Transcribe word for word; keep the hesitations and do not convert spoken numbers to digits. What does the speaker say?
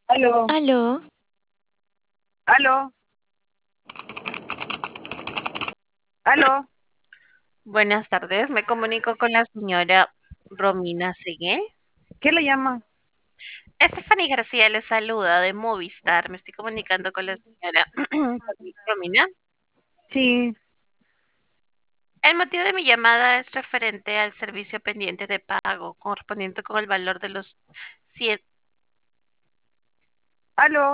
Aló, Aló, aló, aló. Buenas tardes, me comunico con la señora Romina Segué. ¿Qué le llama? Stephanie García le saluda de Movistar. Me estoy comunicando con la señora Romina. Sí, El motivo de mi llamada es referente al servicio pendiente de pago correspondiente con el valor de los cien. aló.